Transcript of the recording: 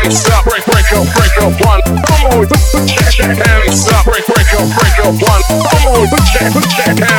hands up, break up one. Come on, put your hands up, break up one. Come on, put your hands